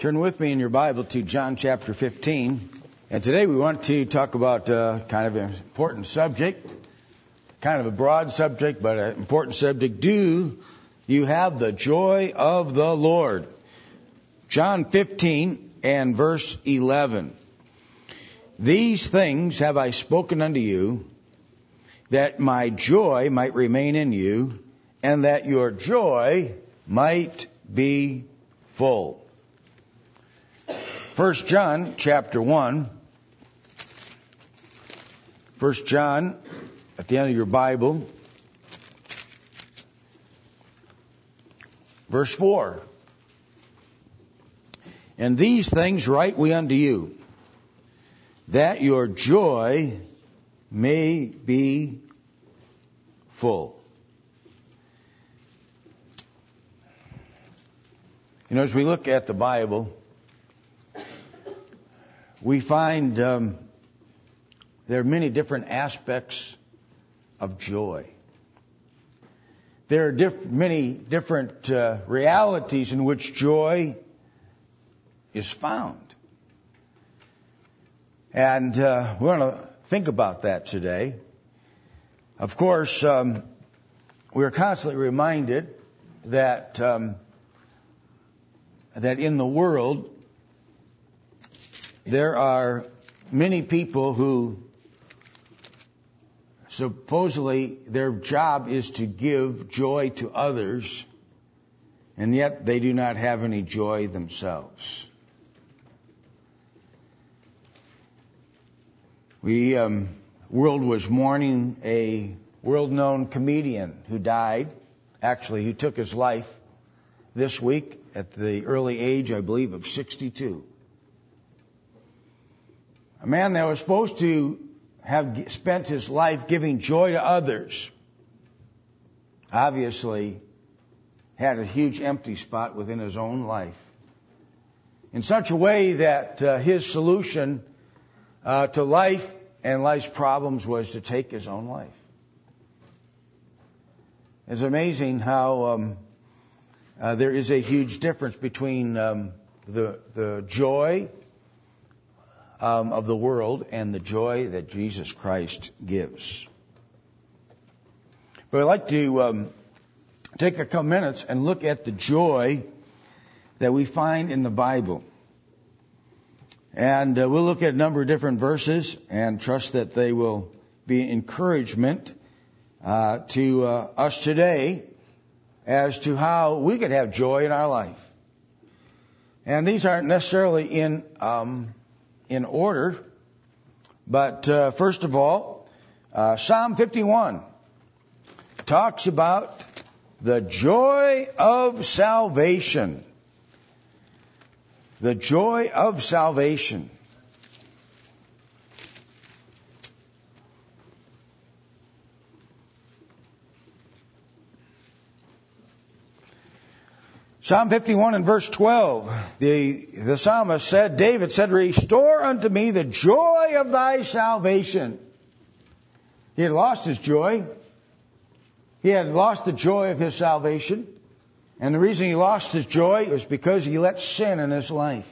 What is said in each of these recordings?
Turn with me in your Bible to John chapter 15. And today we want to talk about kind of an important subject, kind of a broad subject, but an important subject. Do you have the joy of the Lord? John 15 and verse 11. These things have I spoken unto you, that my joy might remain in you, and that your joy might be full. 1 John chapter 1. 1 John, at the end of your Bible, verse 4. And these things write we unto you, that your joy may be full. You know, as we look at the Bible, we find there are many different aspects of joy. There are many different realities in which joy is found. And we want to think about that today. Of course, we are constantly reminded that that in the world there are many people who supposedly their job is to give joy to others, and yet they do not have any joy themselves. World was mourning a world-known comedian who died. Actually, he took his life this week at the early age, I believe, of 62. A man that was supposed to have spent his life giving joy to others obviously had a huge empty spot within his own life, in such a way that his solution to life and life's problems was to take his own life. It's amazing how there is a huge difference between the joy of the world and the joy that Jesus Christ gives. But I'd like to take a couple minutes and look at the joy that we find in the Bible. And we'll look at a number of different verses and trust that they will be encouragement to us today as to how we could have joy in our life. And these aren't necessarily in order, but first of all, Psalm 51 talks about the joy of salvation. The joy of salvation. Psalm 51 and verse 12, the psalmist said, David said, restore unto me the joy of thy salvation. He had lost his joy. He had lost the joy of his salvation. And the reason he lost his joy was because he let sin in his life.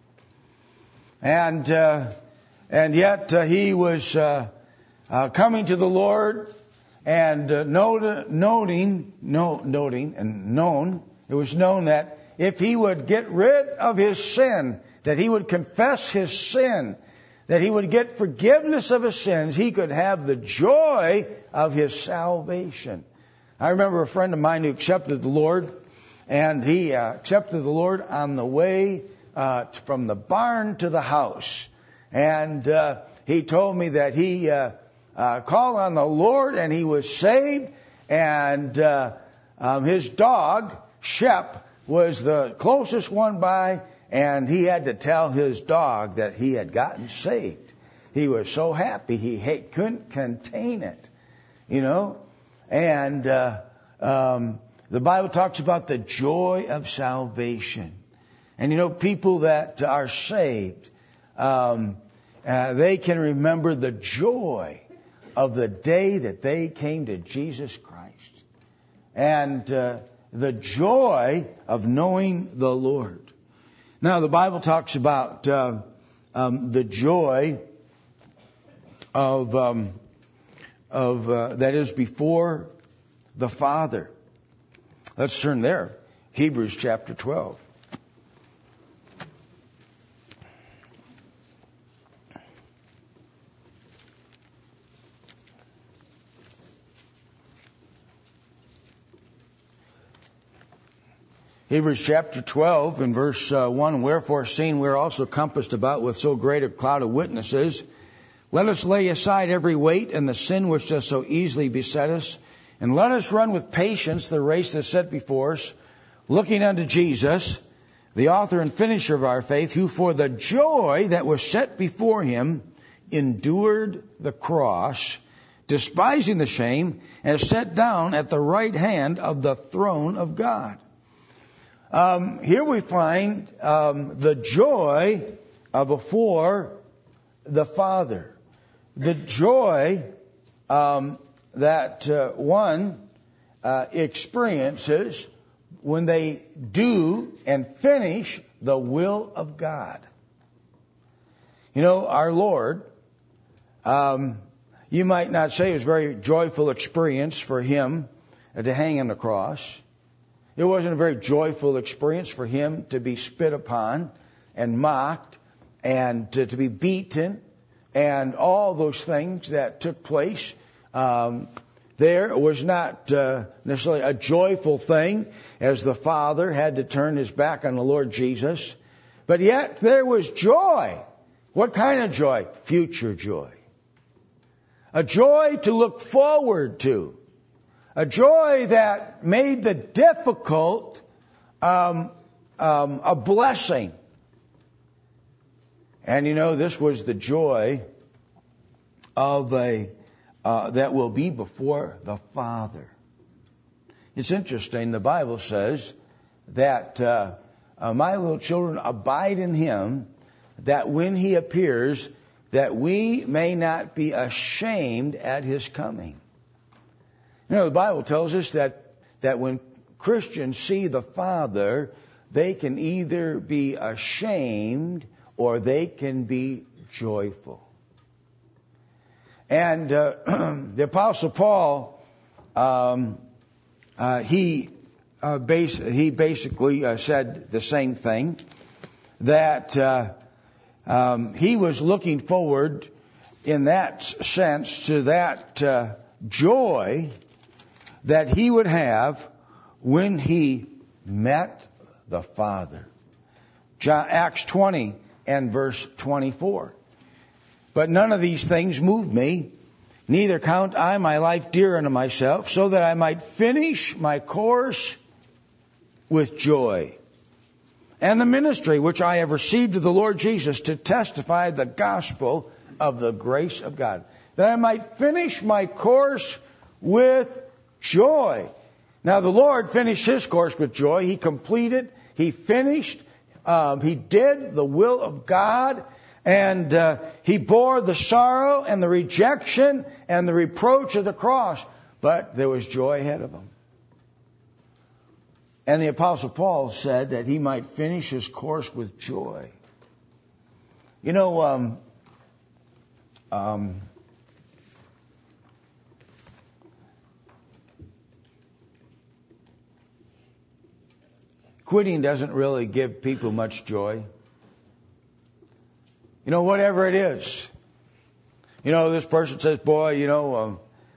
And yet he was coming to the Lord and noting and known. It was known that if he would get rid of his sin, that he would confess his sin, that he would get forgiveness of his sins, he could have the joy of his salvation. I remember a friend of mine who accepted the Lord, and he accepted the Lord on the way from the barn to the house. And he told me that he called on the Lord and he was saved, and his dog, Shep, was the closest one by, and he had to tell his dog that he had gotten saved. He was so happy he couldn't contain it, you know. And the Bible talks about the joy of salvation. And you know, people that are saved, they can remember the joy of the day that they came to Jesus Christ. And the joy of knowing the Lord. Now, the Bible talks about the joy of that is before the Father. Let's turn there. Hebrews chapter 12. Hebrews chapter 12 and verse 1, wherefore, seeing we are also compassed about with so great a cloud of witnesses, let us lay aside every weight and the sin which does so easily beset us, and let us run with patience the race that's set before us, looking unto Jesus, the author and finisher of our faith, who for the joy that was set before him endured the cross, despising the shame, and is set down at the right hand of the throne of God. Here we find the joy before the Father. The joy that one experiences when they do and finish the will of God. You know, our Lord, you might not say it was a very joyful experience for him to hang on the cross. It wasn't a very joyful experience for him to be spit upon and mocked and to be beaten and all those things that took place. There was not necessarily a joyful thing as the Father had to turn his back on the Lord Jesus. But yet there was joy. What kind of joy? Future joy. A joy to look forward to. A joy that made the difficult a blessing. And you know, this was the joy of that will be before the Father. It's interesting. The Bible says that my little children, abide in him, that when he appears, that we may not be ashamed at his coming. You know, the Bible tells us that when Christians see the Father, they can either be ashamed or they can be joyful. And the Apostle Paul, he basically said the same thing, that he was looking forward in that sense to that joy that he would have when he met the Father. Acts 20 and verse 24. But none of these things move me, neither count I my life dear unto myself, so that I might finish my course with joy, and the ministry which I have received of the Lord Jesus, to testify the gospel of the grace of God, that I might finish my course with joy. Now the Lord finished his course with joy. He completed, he finished, he did the will of God, and he bore the sorrow and the rejection and the reproach of the cross. But there was joy ahead of him. And the Apostle Paul said that he might finish his course with joy. You know, quitting doesn't really give people much joy. You know, whatever it is. You know, this person says, boy, you know,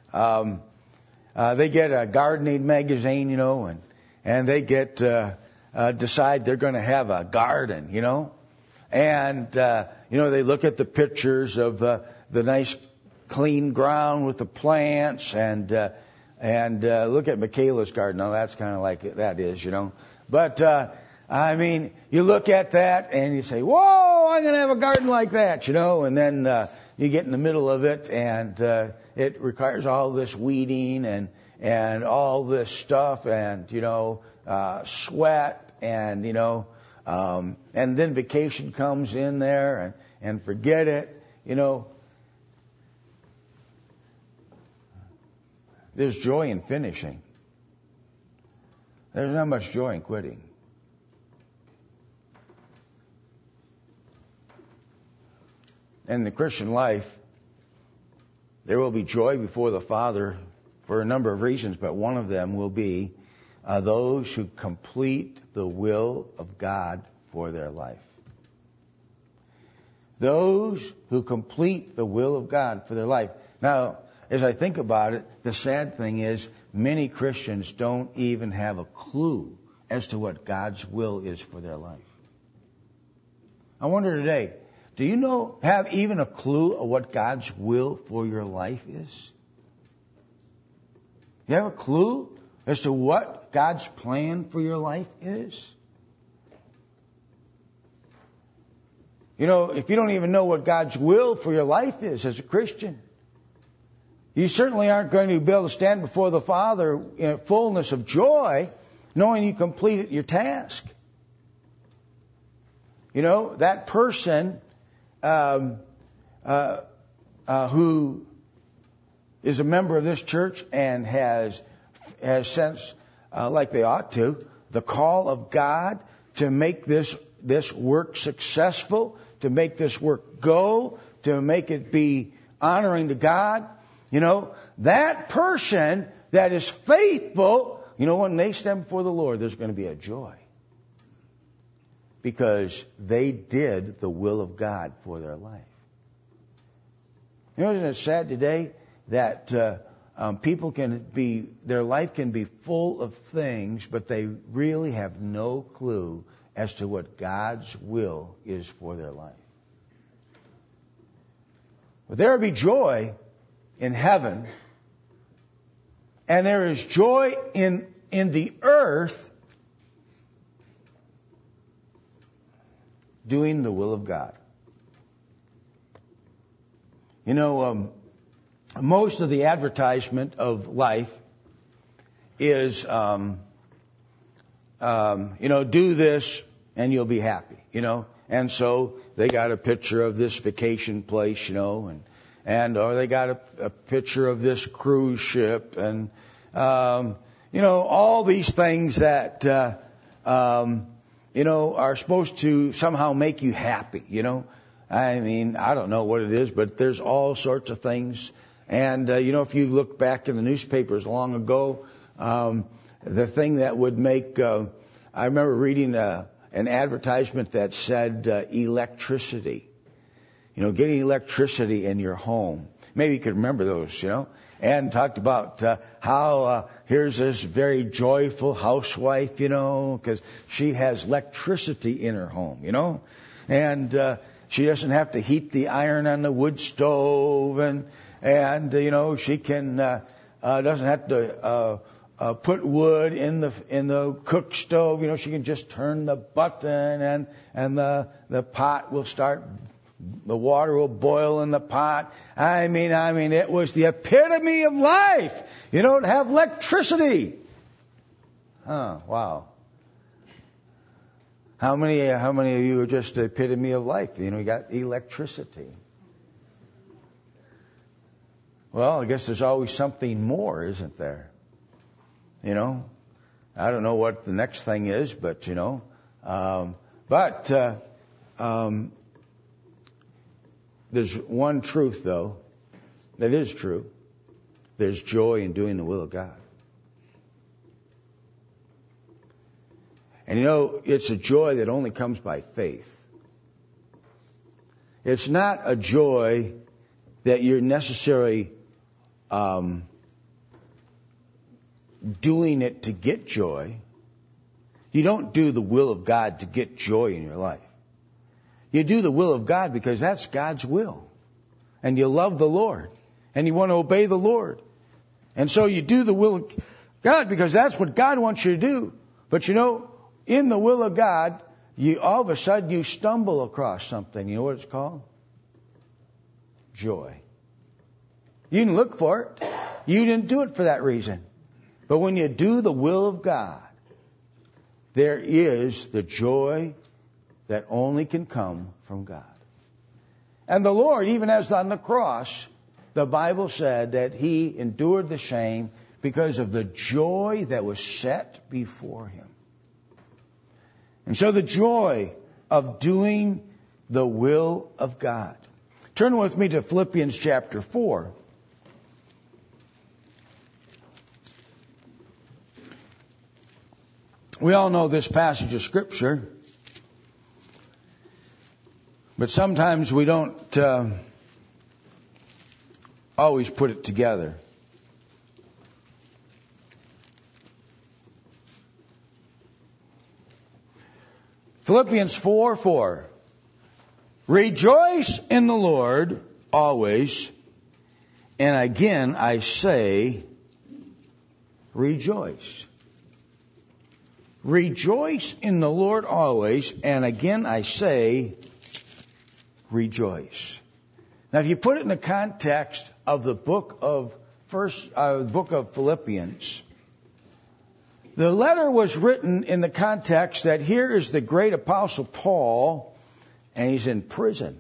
they get a gardening magazine, you know, and they get, decide they're going to have a garden, you know. And, you know, they look at the pictures of the nice clean ground with the plants and look at Michaela's garden. Now that's kind of like that is, you know. But, I mean, you look at that and you say, whoa, I'm going to have a garden like that, you know, and then you get in the middle of it and it requires all this weeding and all this stuff and, you know, sweat and, you know, and then vacation comes in there and forget it, you know. There's joy in finishing. There's not much joy in quitting. in the Christian life, there will be joy before the Father for a number of reasons, but one of them will be those who complete the will of God for their life. Those who complete the will of God for their life. Now, as I think about it, the sad thing is many Christians don't even have a clue as to what God's will is for their life. I wonder today, do you have even a clue of what God's will for your life is? You have a clue as to what God's plan for your life is? If you don't even know what God's will for your life is as a Christian, you certainly aren't going to be able to stand before the Father in fullness of joy, knowing you completed your task. That person who is a member of this church and has sensed, like they ought to, the call of God to make this work successful, to make this work go, to make it be honoring to God. That person that is faithful, when they stand before the Lord, there's going to be a joy. Because they did the will of God for their life. Isn't it sad today that people their life can be full of things, but they really have no clue as to what God's will is for their life. But there will be joy in heaven, and there is joy in the earth doing the will of God. Most of the advertisement of life is, do this and you'll be happy, And so they got a picture of this vacation place, or they got a picture of this cruise ship and, all these things that, are supposed to somehow make you happy, I don't know what it is, but there's all sorts of things. And, if you look back in the newspapers long ago, the thing that would make, I remember reading an advertisement that said electricity, getting electricity in your home. Maybe you could remember those, and talked about how here's this very joyful housewife, because she has electricity in her home, and she doesn't have to heat the iron on the wood stove, and she can doesn't have to put wood in the cook stove. She can just turn the button and the pot will start. The water will boil in the pot. It was the epitome of life. To have electricity. Wow. How many of you are just the epitome of life? You got electricity. Well, I guess there's always something more, isn't there? I don't know what the next thing is, but there's one truth, though, that is true. There's joy in doing the will of God. And it's a joy that only comes by faith. It's not a joy that you're necessarily doing it to get joy. You don't do the will of God to get joy in your life. You do the will of God because that's God's will. And you love the Lord. And you want to obey the Lord. And so you do the will of God because that's what God wants you to do. But in the will of God, all of a sudden you stumble across something. You know what it's called? Joy. You didn't look for it. You didn't do it for that reason. But when you do the will of God, there is the joy that only can come from God. And the Lord, even as on the cross, the Bible said that He endured the shame because of the joy that was set before Him. And so the joy of doing the will of God. Turn with me to Philippians chapter 4. We all know this passage of Scripture, but sometimes we don't always put it together. Philippians 4:4. Rejoice in the Lord always, and again I say, rejoice. Rejoice in the Lord always, and again I say, rejoice. Now, if you put it in the context of the book of Philippians, the letter was written in the context that here is the great apostle Paul, and he's in prison.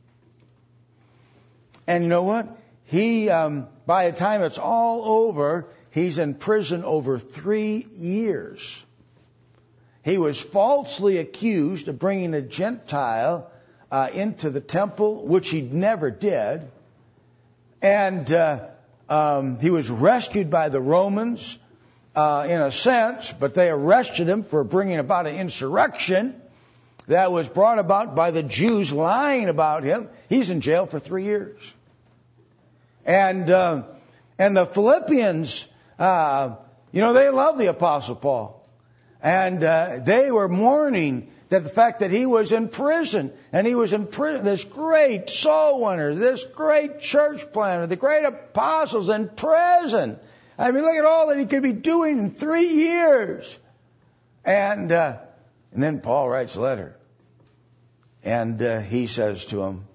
And you know what? He, by the time it's all over, he's in prison over 3 years. He was falsely accused of bringing a Gentile into the temple, which he never did. And he was rescued by the Romans, in a sense, but they arrested him for bringing about an insurrection that was brought about by the Jews lying about him. He's in jail for 3 years. And the Philippians, they love the Apostle Paul. And they were mourning that the fact that he was in prison, and he was in prison, this great soul winner, this great church planter, the great apostles in prison. I mean, look at all that he could be doing in 3 years. And then Paul writes a letter. And he says to him,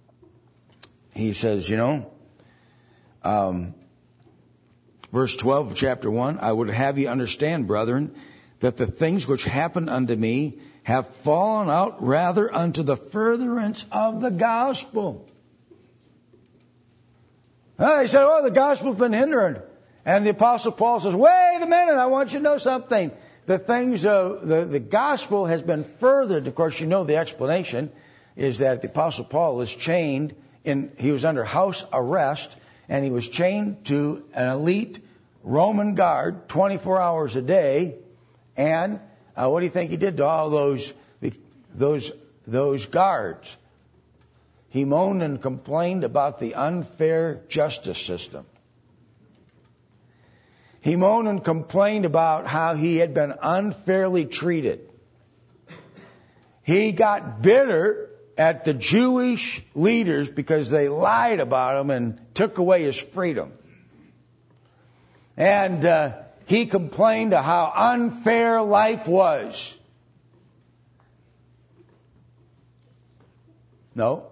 verse 12 of chapter 1, I would have you understand, brethren, that the things which happened unto me have fallen out rather unto the furtherance of the gospel. He said, the gospel's been hindered. And the Apostle Paul says, wait a minute, I want you to know something. The things of the gospel has been furthered. Of course, you know the explanation is that the Apostle Paul was chained he was under house arrest, and he was chained to an elite Roman guard 24 hours a day. And what do you think he did to all those guards? He moaned and complained about the unfair justice system. He moaned and complained about how he had been unfairly treated. He got bitter at the Jewish leaders because they lied about him and took away his freedom. And he complained of how unfair life was. No.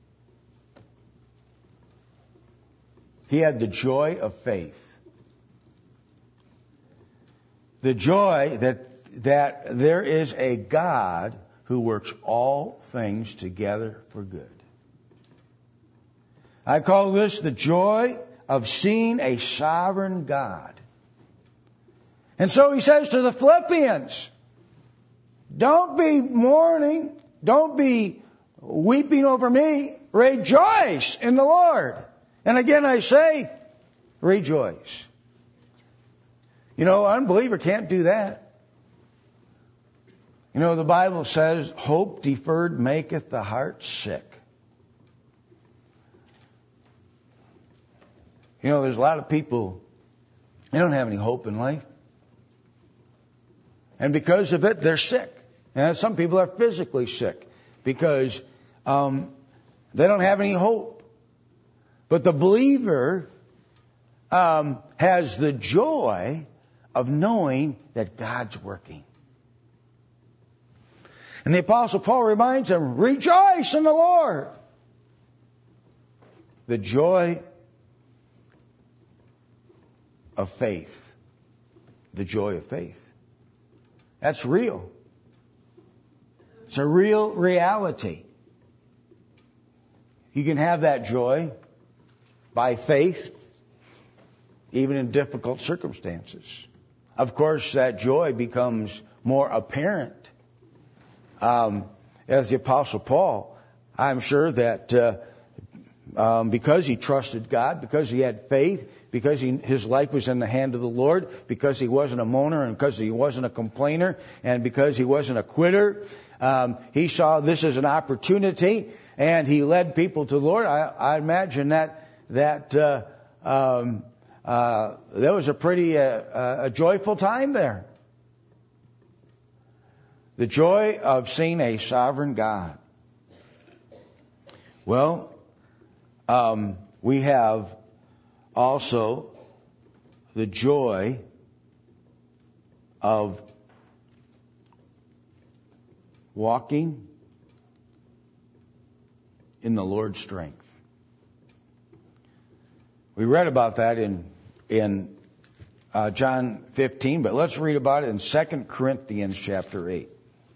He had the joy of faith. The joy that there is a God who works all things together for good. I call this the joy of seeing a sovereign God. And so he says to the Philippians, don't be mourning, don't be weeping over me, rejoice in the Lord. And again I say, rejoice. An unbeliever can't do that. The Bible says, hope deferred maketh the heart sick. There's a lot of people, they don't have any hope in life. And because of it, they're sick. And some people are physically sick because they don't have any hope. But the believer has the joy of knowing that God's working. And the Apostle Paul reminds them, rejoice in the Lord. The joy of faith. The joy of faith. That's real. It's a real reality. You can have that joy by faith, even in difficult circumstances. Of course, that joy becomes more apparent. As the Apostle Paul, I'm sure that because he trusted God, because he had faith, because his life was in the hand of the Lord, because he wasn't a moaner, and because he wasn't a complainer, and because he wasn't a quitter. He saw this as an opportunity, and he led people to the Lord. I imagine that there was a pretty a joyful time there. The joy of seeing a sovereign God. Well, we have also the joy of walking in the Lord's strength. We read about that in John 15, but let's read about it in 2 Corinthians chapter 8.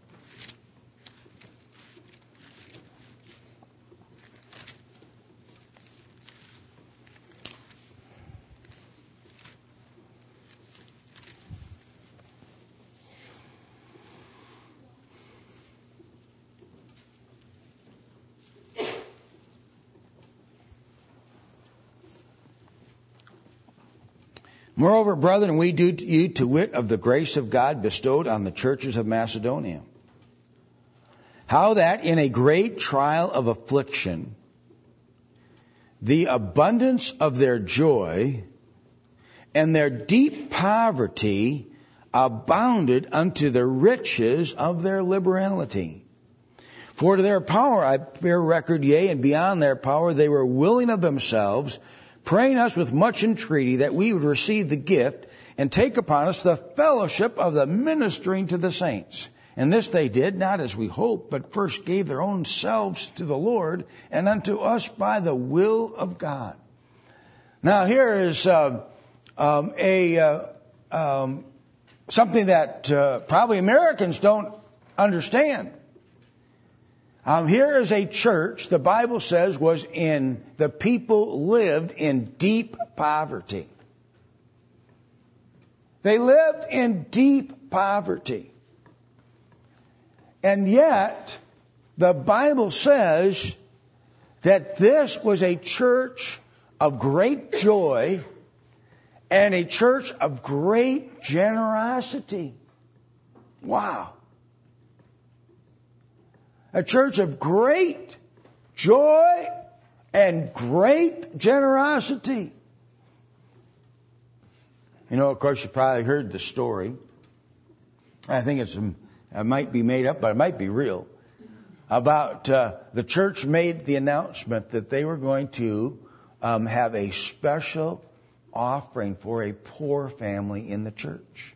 Moreover, brethren, we do to you to wit of the grace of God bestowed on the churches of Macedonia, how that in a great trial of affliction, the abundance of their joy and their deep poverty abounded unto the riches of their liberality. For to their power I bear record, yea, and beyond their power they were willing of themselves, praying us with much entreaty that we would receive the gift and take upon us the fellowship of the ministering to the saints. And this they did, not as we hoped, but first gave their own selves to the Lord and unto us by the will of God. Now here is something that probably Americans don't understand. Here is a church, the Bible says, the people lived in deep poverty. They lived in deep poverty. And yet, the Bible says that this was a church of great joy and a church of great generosity. Wow. A church of great joy and great generosity. You know, of course, you probably heard the story. I think it might be made up, but it might be real. About the church made the announcement that they were going to have a special offering for a poor family in the church.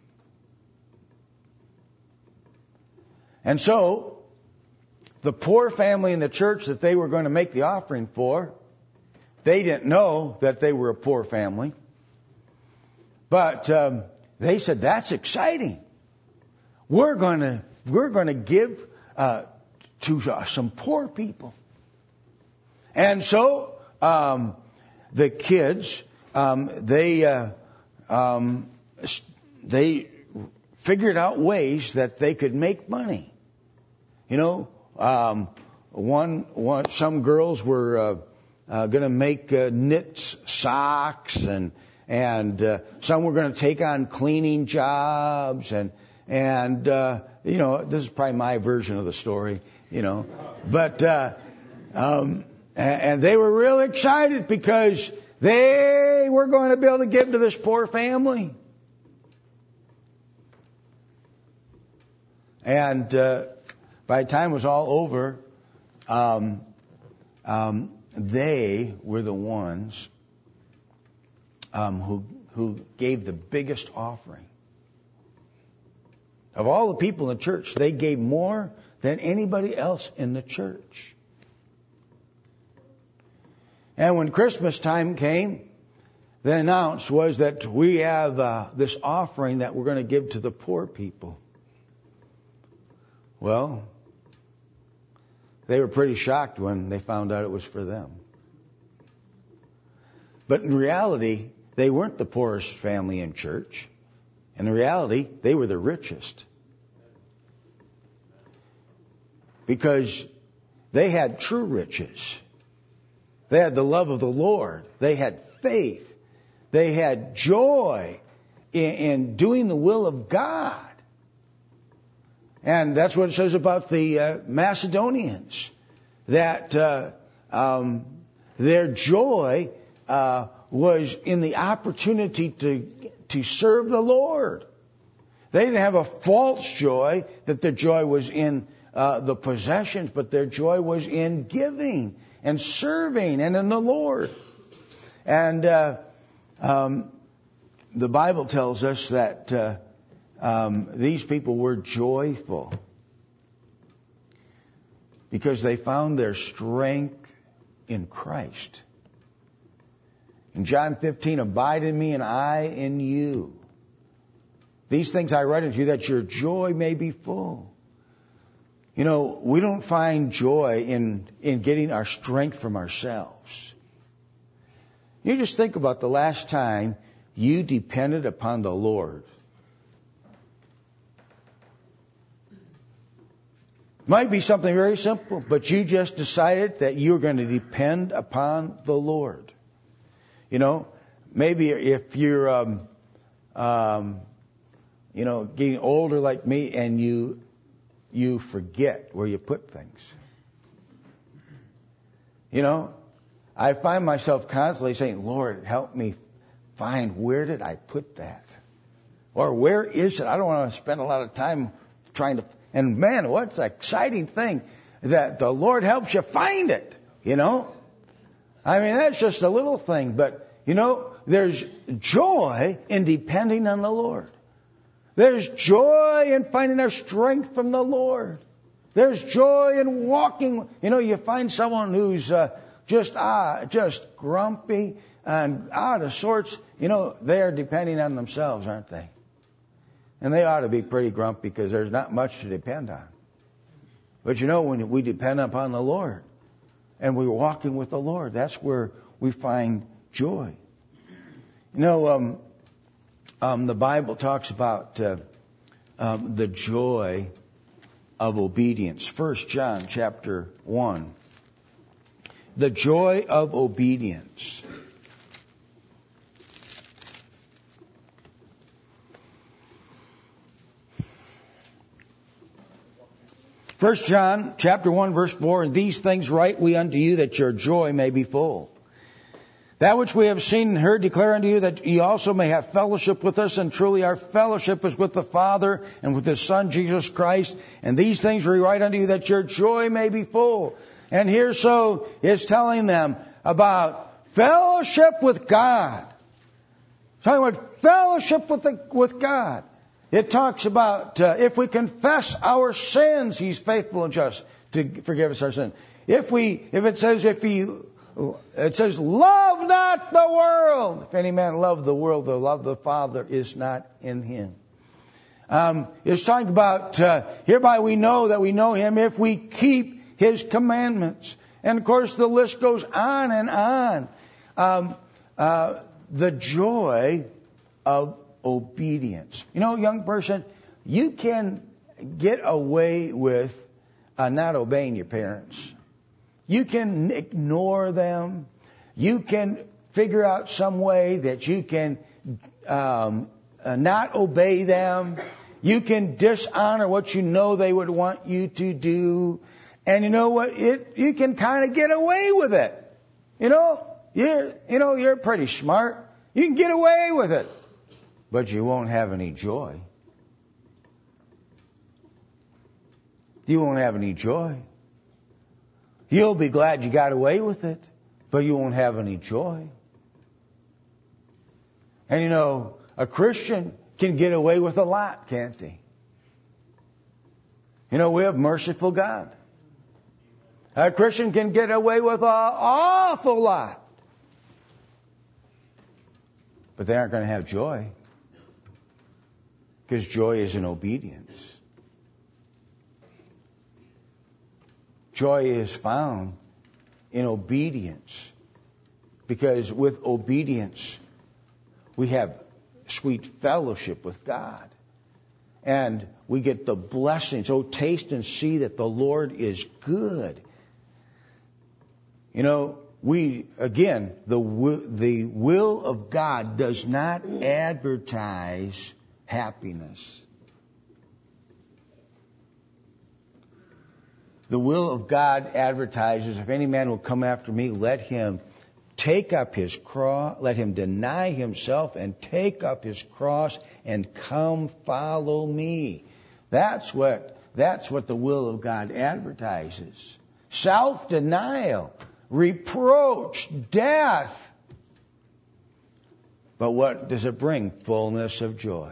And so, the poor family in the church that they were going to make the offering for, they didn't know that they were a poor family. But they said, that's exciting. We're going to give to some poor people. And so the kids, they figured out ways that they could make money. You know, some girls were going to make knit socks, and some were going to take on cleaning jobs, and you know, this is probably my version of the story, you know, but and they were real excited because they were going to be able to give to this poor family. And by the time it was all over, they were the ones who gave the biggest offering. Of all the people in the church, they gave more than anybody else in the church. And when Christmas time came, the announcement was that we have this offering that we're going to give to the poor people. Well, they were pretty shocked when they found out it was for them. But in reality, they weren't the poorest family in church. In reality, they were the richest. Because they had true riches. They had the love of the Lord. They had faith. They had joy in doing the will of God. And that's what it says about the Macedonians, that their joy was in the opportunity to serve the Lord. They didn't have a false joy that their joy was in the possessions, but their joy was in giving and serving and in the Lord. And the Bible tells us that these people were joyful because they found their strength in Christ. In John 15, abide in me and I in you. These things I write unto you that your joy may be full. You know, we don't find joy in getting our strength from ourselves. You just think about the last time you depended upon the Lord. Might be something very simple, but you just decided that you're going to depend upon the Lord. You know, maybe if you're, getting older like me and you forget where you put things. You know, I find myself constantly saying, Lord, help me find where did I put that? Or where is it? I don't want to spend a lot of time trying to. And man, what's an exciting thing that the Lord helps you find it, you know? I mean, that's just a little thing. But, you know, there's joy in depending on the Lord. There's joy in finding our strength from the Lord. There's joy in walking. You know, you find someone who's just grumpy and out of sorts. You know, they're depending on themselves, aren't they? And they ought to be pretty grumpy because there's not much to depend on. But you know, when we depend upon the Lord and we're walking with the Lord, that's where we find joy. You know, the Bible talks about the joy of obedience. 1 John chapter 1. The joy of obedience. 1 John chapter 1 verse 4, and these things write we unto you that your joy may be full. That which we have seen and heard declare unto you that ye also may have fellowship with us, and truly our fellowship is with the Father and with His Son Jesus Christ. And these things we write unto you that your joy may be full. And here so is telling them about fellowship with God. It's talking about fellowship with God. It talks about if we confess our sins, He's faithful and just to forgive us our sins. It says, love not the world. If any man love the world, the love of the Father is not in him. It's talking about hereby we know that we know Him if we keep His commandments. And of course the list goes on and on. The joy of obedience. You know, young person, you can get away with not obeying your parents. You can ignore them. You can figure out some way that you can not obey them. You can dishonor what you know they would want you to do. And you know what? You can kind of get away with it. You're pretty smart. You can get away with it. But you won't have any joy. You won't have any joy. You'll be glad you got away with it, but you won't have any joy. And you know, a Christian can get away with a lot, can't he? You know, we have merciful God. A Christian can get away with an awful lot. But they aren't going to have joy. Because joy is in obedience. Joy is found in obedience. Because with obedience, we have sweet fellowship with God. And we get the blessings. Oh, taste and see that the Lord is good. You know, the will of God does not advertise happiness. The will of God advertises, if any man will come after me, let him take up his cross, let him deny himself and take up his cross and come follow me. That's what the will of God advertises. Self-denial, reproach, death. But what does it bring? Fullness of joy.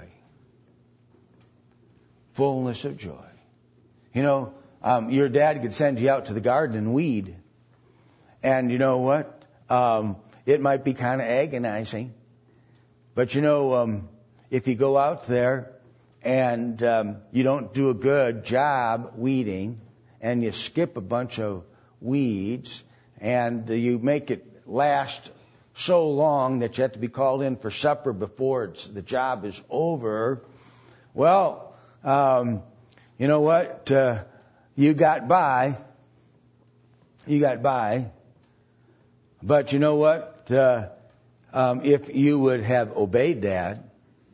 Fullness of joy. You know, your dad could send you out to the garden and weed. And you know what? It might be kind of agonizing. But you know, if you go out there and you don't do a good job weeding, and you skip a bunch of weeds, and you make it last so long that you have to be called in for supper before the job is over, well, you know what? You got by. But you know what? If you would have obeyed Dad,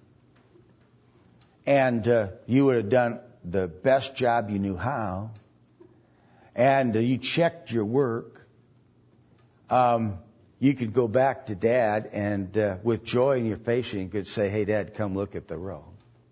and you would have done the best job you knew how, and you checked your work, you could go back to Dad and with joy in your face, you could say, "Hey, Dad, come look at the row."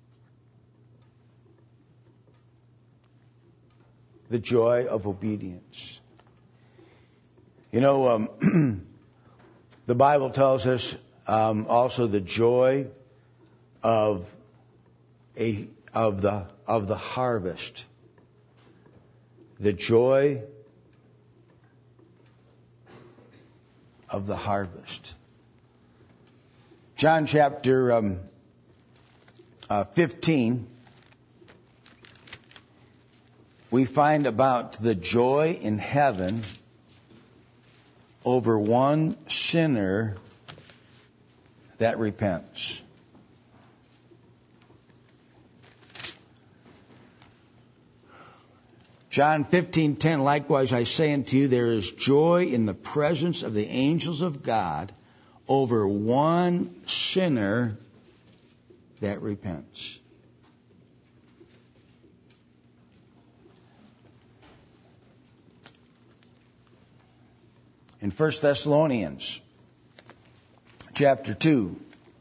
The joy of obedience. You know, the Bible tells us also the joy of the harvest. The joy of the harvest. John chapter 15. We find about the joy in heaven over one sinner that repents. John 15:10, likewise I say unto you, there is joy in the presence of the angels of God over one sinner that repents. In 1 Thessalonians chapter 2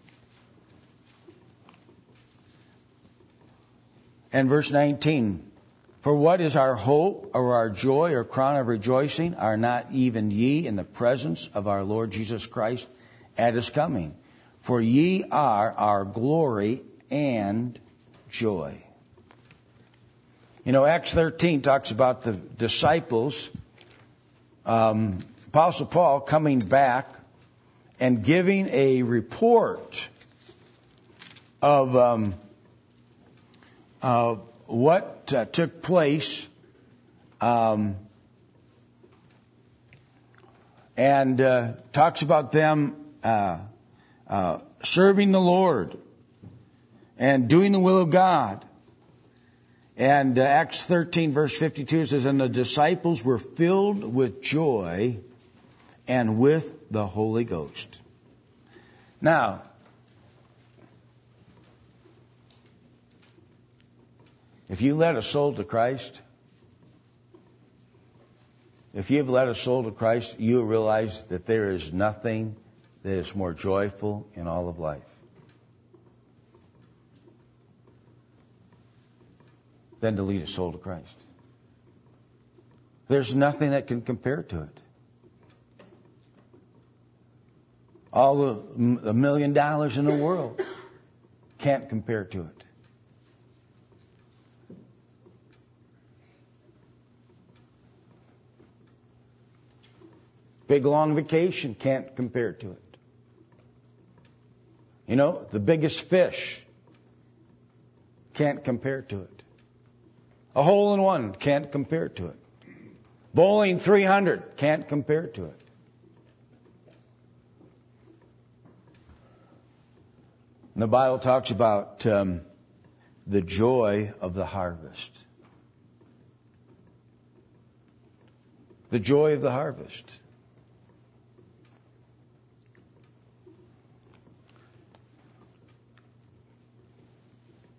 and verse 19, for what is our hope or our joy or crown of rejoicing? Are not even ye in the presence of our Lord Jesus Christ at his coming? For ye are our glory and joy. You know, Acts 13 talks about the disciples, Apostle Paul coming back and giving a report of what took place, and talks about them serving the Lord and doing the will of God. And Acts 13 verse 52 says, and the disciples were filled with joy and with the Holy Ghost. Now, if you led a soul to Christ, if you've led a soul to Christ, you realize that there is nothing that is more joyful in all of life than to lead a soul to Christ. There's nothing that can compare to it. All the $1 million in the world can't compare to it. Big long vacation can't compare to it. You know, the biggest fish can't compare to it. A hole-in-one can't compare to it. Bowling 300 can't compare to it. And the Bible talks about the joy of the harvest. The joy of the harvest.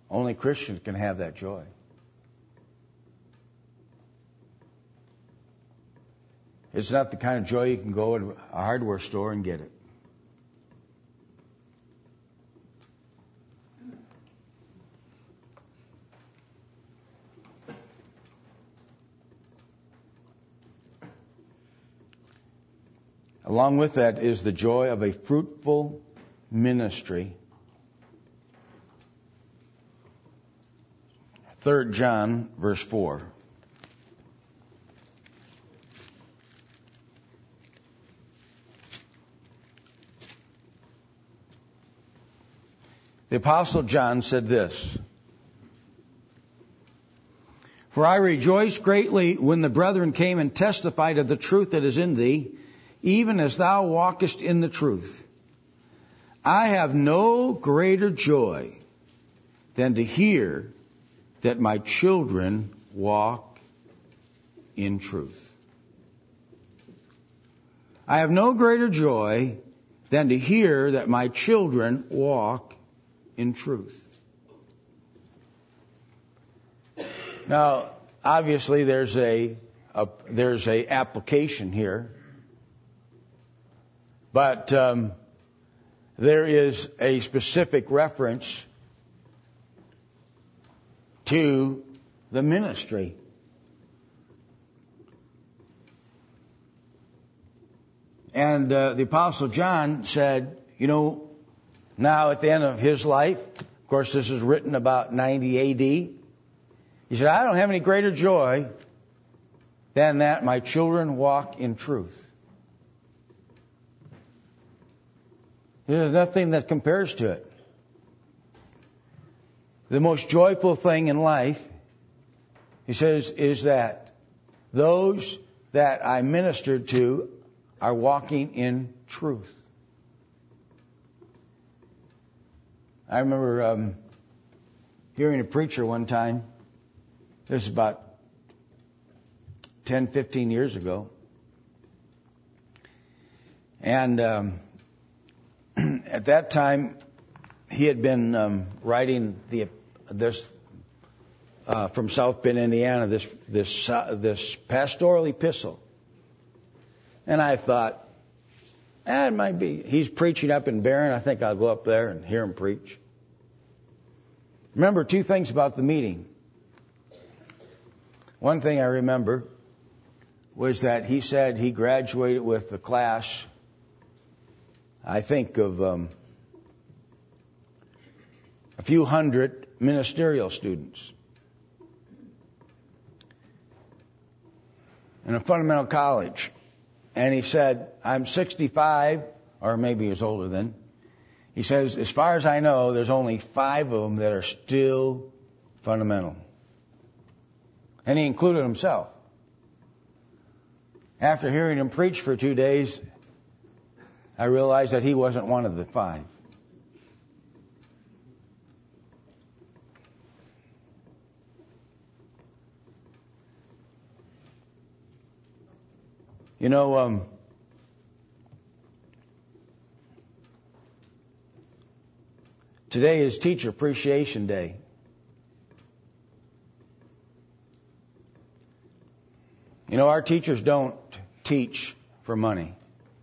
Only Christians can have that joy. It's not the kind of joy you can go to a hardware store and get it. Along with that is the joy of a fruitful ministry. 3 John, verse 4. The Apostle John said this, "For I rejoiced greatly when the brethren came and testified of the truth that is in thee, even as thou walkest in the truth. I have no greater joy than to hear that my children walk in truth." I have no greater joy than to hear that my children walk in truth. Now, obviously, there's a application here, but there is a specific reference to the ministry. And the Apostle John said, now at the end of his life, of course this is written about 90 A.D., he said, I don't have any greater joy than that my children walk in truth. There's nothing that compares to it. The most joyful thing in life, he says, is that those that I ministered to are walking in truth. I remember hearing a preacher one time, this is about 10, 15 years ago, and at that time he had been writing this from South Bend, Indiana, this pastoral epistle. And I thought, it might be. He's preaching up in Barron. I think I'll go up there and hear him preach. Remember two things about the meeting. One thing I remember was that he said he graduated with the class, I think, of a few hundred ministerial students in a fundamental college. And he said, I'm 65, or maybe he was older then. He says, as far as I know, there's only 5 of them that are still fundamental. And he included himself. After hearing him preach for 2 days, I realized that he wasn't one of the 5. Today is Teacher Appreciation Day. Our teachers don't teach for money.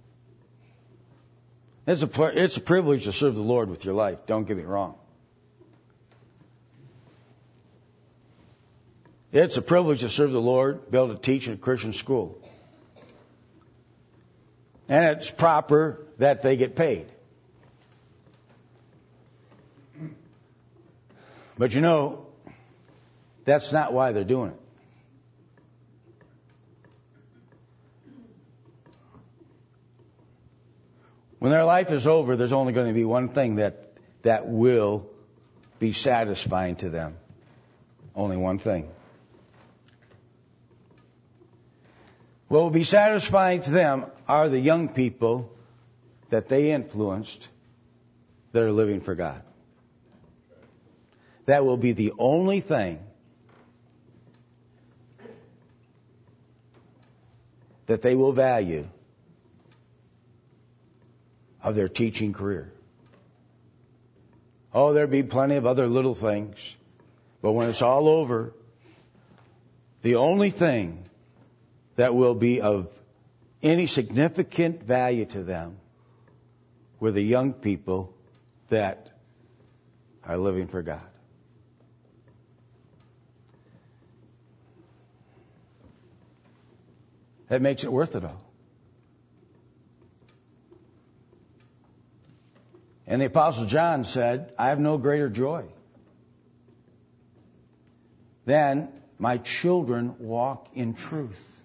It's a privilege to serve the Lord with your life. Don't get me wrong. It's a privilege to serve the Lord, be able to teach in a Christian school. And it's proper that they get paid. But that's not why they're doing it. When their life is over, there's only going to be one thing that will be satisfying to them. Only one thing. What will be satisfying to them are the young people that they influenced that are living for God. That will be the only thing that they will value of their teaching career. Oh, there'll be plenty of other little things. But when it's all over, the only thing that will be of any significant value to them were the young people that are living for God. That makes it worth it all. And the Apostle John said, I have no greater joy than my children walk in truth.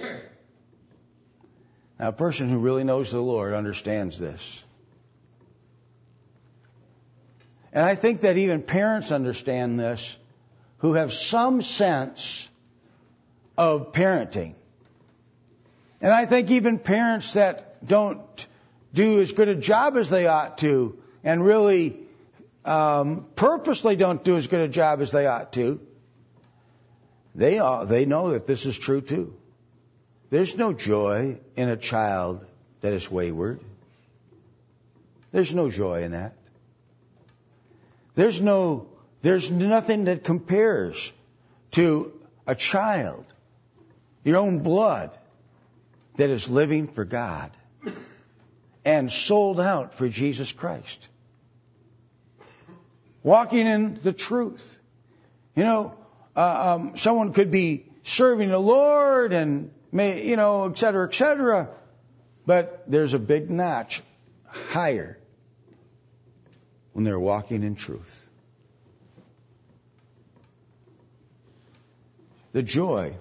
Now, a person who really knows the Lord understands this. And I think that even parents understand this who have some sense of parenting. And I think even parents that don't do as good a job as they ought to, and really purposely don't do as good a job as they ought to, they know that this is true too. There's no joy in a child that is wayward. There's no joy in that. There's nothing that compares to a child, your own blood, that is living for God and sold out for Jesus Christ. Walking in the truth. Someone could be serving the Lord and et cetera, but there's a big notch higher when they're walking in truth. The joy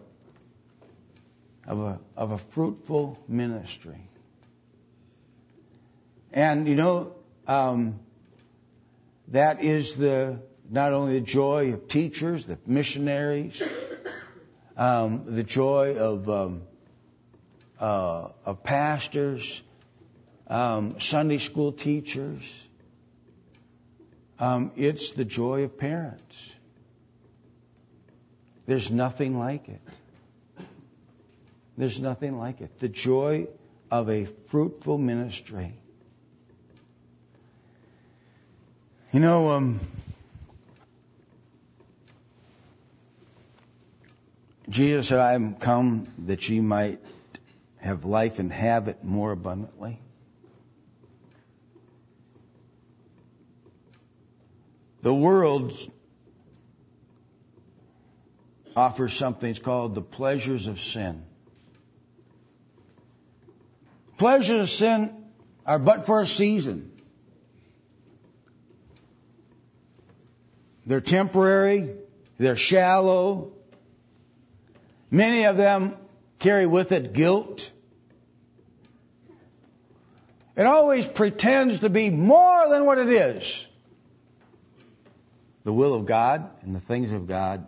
of a fruitful ministry. And that is not only the joy of teachers, the missionaries, the joy of pastors, Sunday school teachers. It's the joy of parents. There's nothing like it. There's nothing like it. The joy of a fruitful ministry. Jesus said, I am come that ye might have life and have it more abundantly. The world offers something called the pleasures of sin. Pleasures of sin are but for a season. They're temporary. They're shallow. Many of them carry with it guilt. It always pretends to be more than what it is. The will of God and the things of God,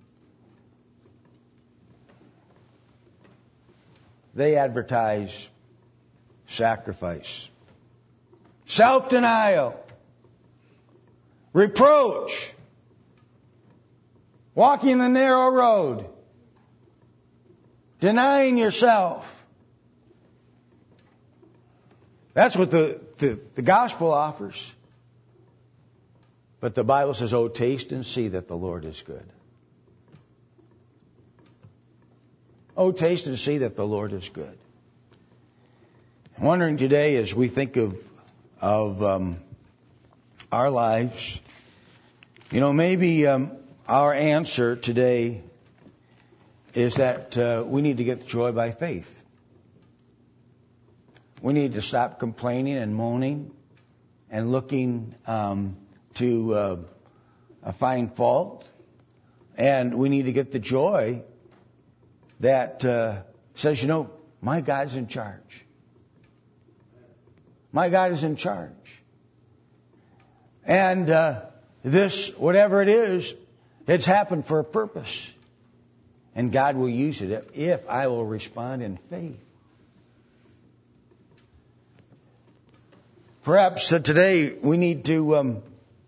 they advertise sacrifice, self-denial, reproach, walking the narrow road, denying yourself. That's what the gospel offers. But the Bible says, oh, taste and see that the Lord is good. Oh, taste and see that the Lord is good. I'm wondering today, as we think of our lives, maybe our answer today is that we need to get joy by faith. We need to stop complaining and moaning and looking to find fault. And we need to get the joy that says, my God's in charge. My God is in charge. And this, whatever it is, it's happened for a purpose. And God will use it if I will respond in faith. Perhaps today we need to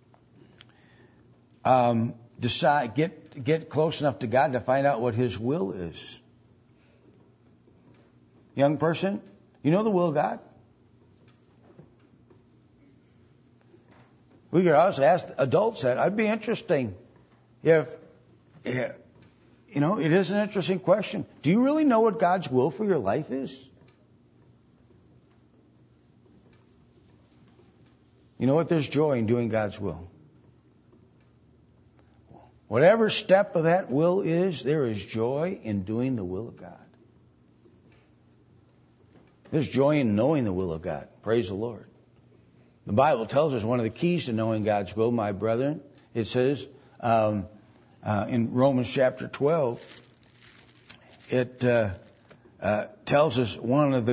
decide, get close enough to God to find out what His will is. Young person, you know the will of God? We could also ask adults that. It'd be interesting if, it is an interesting question. Do you really know what God's will for your life is? You know what? There's joy in doing God's will. Whatever step of that will is, there is joy in doing the will of God. There's joy in knowing the will of God. Praise the Lord. The Bible tells us one of the keys to knowing God's will, my brethren, it says in Romans chapter 12, it tells us one of the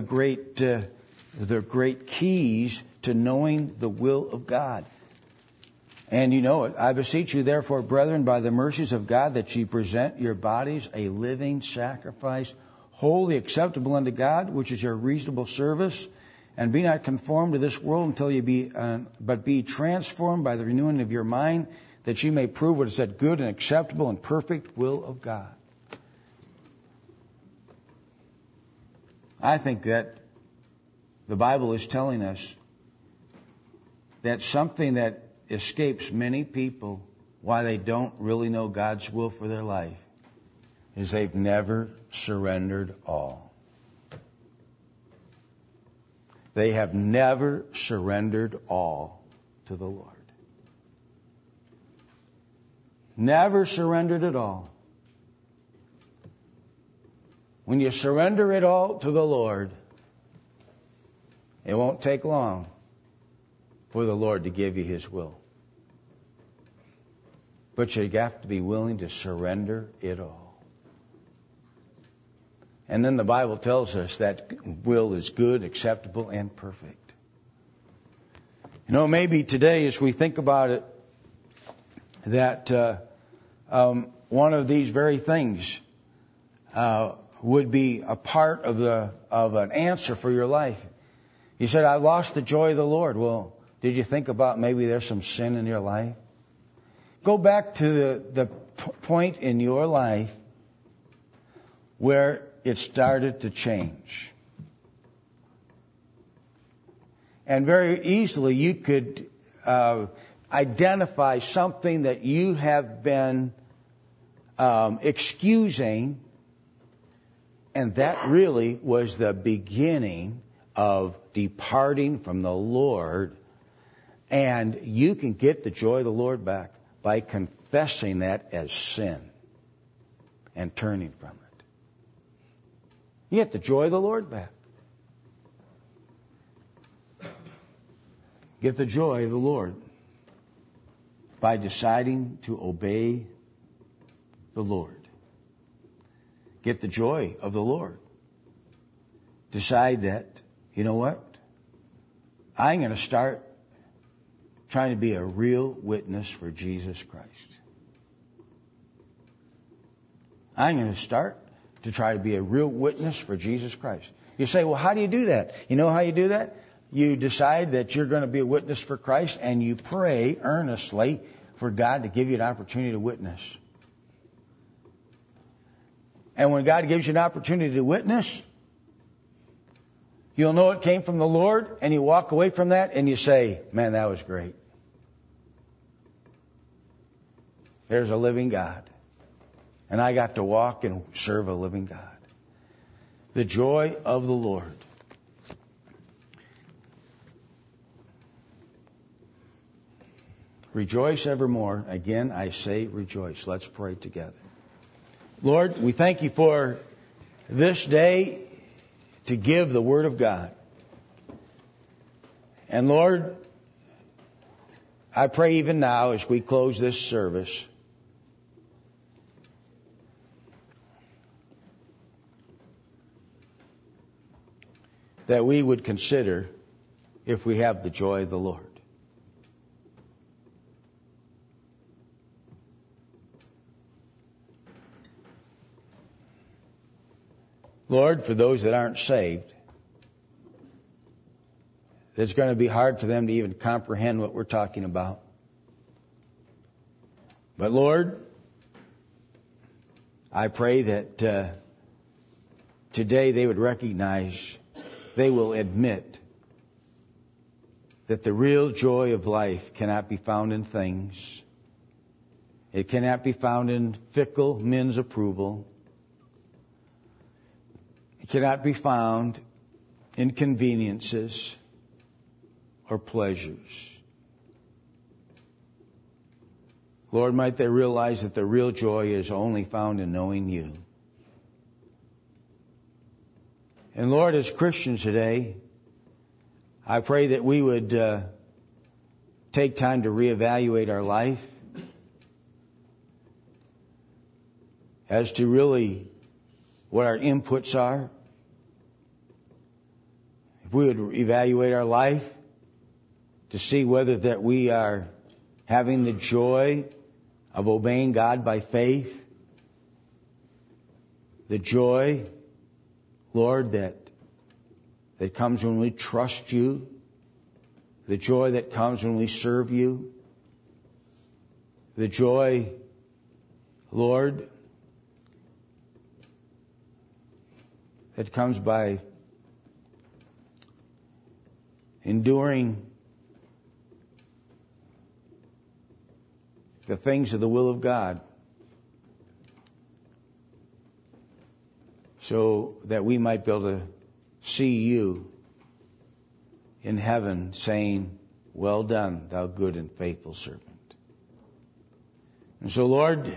great keys to knowing the will of God. And you know it. I beseech you, therefore, brethren, by the mercies of God, that ye present your bodies a living sacrifice, wholly acceptable unto God, which is your reasonable service. And be not conformed to this world until you but be transformed by the renewing of your mind, that ye may prove what is that good and acceptable and perfect will of God. I think that the Bible is telling us that something that escapes many people why they don't really know God's will for their life is they've never surrendered all. They have never surrendered all to the Lord. Never surrendered it all. When you surrender it all to the Lord, it won't take long for the Lord to give you His will. But you have to be willing to surrender it all. And then the Bible tells us that will is good, acceptable, and perfect. Maybe today as we think about it, that one of these very things would be a part of an answer for your life. You said, I lost the joy of the Lord. Well, did you think about maybe there's some sin in your life? Go back to the point in your life where it started to change. And very easily you could identify something that you have been excusing, and that really was the beginning of departing from the Lord. And you can get the joy of the Lord back by confessing that as sin and turning from it. You get the joy of the Lord back. Get the joy of the Lord by deciding to obey the Lord. Get the joy of the Lord. Decide that, you know what? I'm going to start trying to be a real witness for Jesus Christ. I'm going to start to try to be a real witness for Jesus Christ. You say, well, how do you do that? You know how you do that? You decide that you're going to be a witness for Christ, and you pray earnestly for God to give you an opportunity to witness. And when God gives you an opportunity to witness, you'll know it came from the Lord, and you walk away from that and you say, man, that was great. There's a living God. And I got to walk and serve a living God. The joy of the Lord. Rejoice evermore. Again, I say rejoice. Let's pray together. Lord, we thank you for this day to give the Word of God. And Lord, I pray even now as we close this service, that we would consider if we have the joy of the Lord. Lord, for those that aren't saved, it's going to be hard for them to even comprehend what we're talking about. But Lord, I pray that today they would recognize, they will admit that the real joy of life cannot be found in things. It cannot be found in fickle men's approval. It cannot be found in conveniences or pleasures. Lord, might they realize that the real joy is only found in knowing you. And Lord, as Christians today, I pray that we would take time to reevaluate our life as to really what our inputs are. If we would evaluate our life to see whether that we are having the joy of obeying God by faith, the joy, Lord, that comes when we trust you, the joy that comes when we serve you, the joy, Lord, that comes by enduring the things of the will of God, so that we might be able to see you in heaven saying, "Well done, thou good and faithful servant." And so, Lord,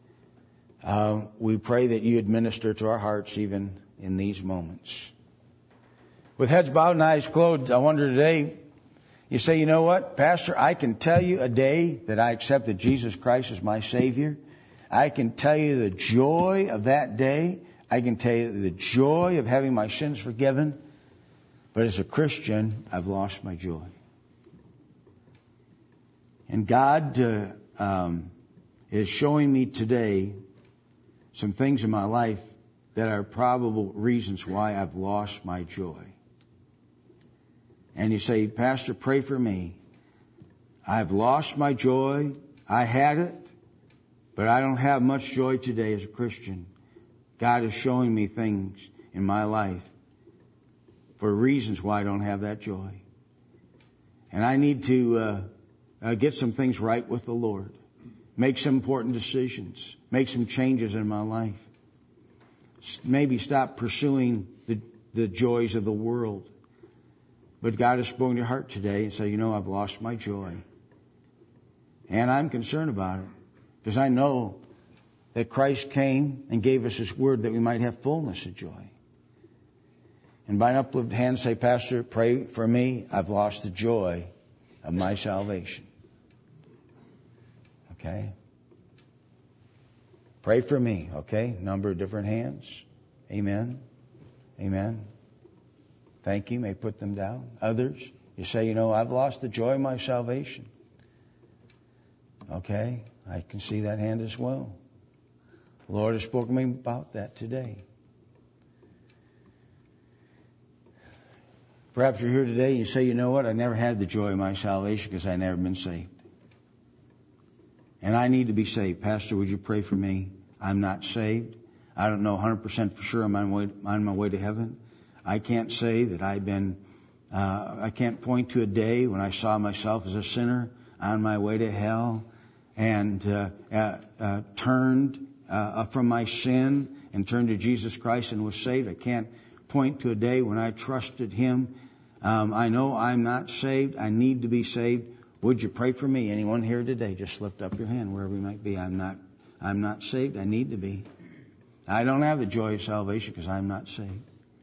we pray that you administer to our hearts even in these moments. With heads bowed and eyes closed, I wonder today, you say, you know what, Pastor, I can tell you a day that I accepted Jesus Christ as my Savior. I can tell you the joy of that day. I can tell you the joy of having my sins forgiven. But as a Christian, I've lost my joy. And God is showing me today some things in my life that are probable reasons why I've lost my joy. And you say, Pastor, pray for me. I've lost my joy. I had it, but I don't have much joy today as a Christian. God is showing me things in my life for reasons why I don't have that joy. And I need to get some things right with the Lord. Make some important decisions. Make some changes in my life. Maybe stop pursuing the joys of the world. But God has spoken to your heart today and said, you know, I've lost my joy. And I'm concerned about it because I know that Christ came and gave us His word that we might have fullness of joy. And by an uplifted hand, say, Pastor, pray for me. I've lost the joy of my salvation. Okay? Pray for me. Okay? Number of different hands. Amen. Amen. Thank you. May put them down. Others, you say, you know, I've lost the joy of my salvation. Okay? I can see that hand as well. The Lord has spoken to me about that today. Perhaps you're here today and you say, you know what, I never had the joy of my salvation because I never been saved. And I need to be saved. Pastor, would you pray for me? I'm not saved. I don't know 100% for sure I'm on my way to heaven. I can't say that I can't point to a day when I saw myself as a sinner on my way to hell and turned from my sin and turned to Jesus Christ and was saved. I can't point to a day when I trusted Him. I know I'm not saved. I need to be saved. Would you pray for me? Anyone here today? Just lift up your hand wherever you might be. I'm not saved. I need to be. I don't have the joy of salvation because I'm not saved.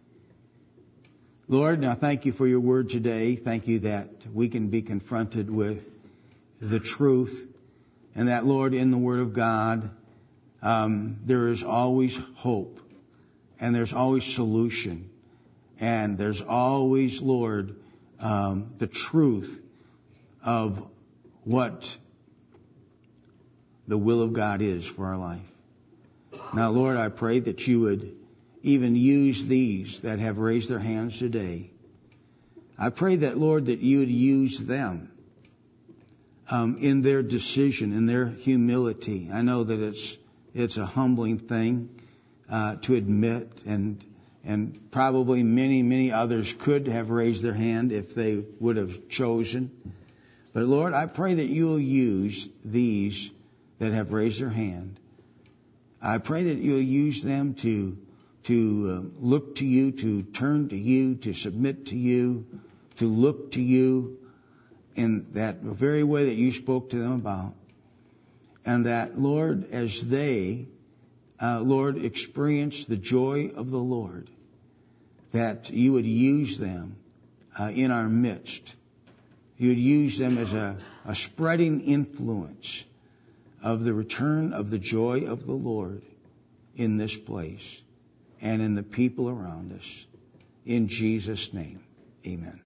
Lord, now thank you for your word today. Thank you that we can be confronted with the truth and that, Lord, in the Word of God, there is always hope and there's always solution and there's always, Lord, the truth of what the will of God is for our life. Now, Lord, I pray that you would even use these that have raised their hands today. I pray that, Lord, that you would use them in their decision, in their humility. I know that it's a humbling thing to admit and and probably many, many others could have raised their hand if they would have chosen. But Lord, I pray that you'll use these that have raised their hand. I pray that you'll use them to look to you, to turn to you, to submit to you, to look to you in that very way that you spoke to them about. And that, Lord, as they, Lord, experience the joy of the Lord, that you would use them in our midst. You would use them as a spreading influence of the return of the joy of the Lord in this place and in the people around us. In Jesus' name, amen.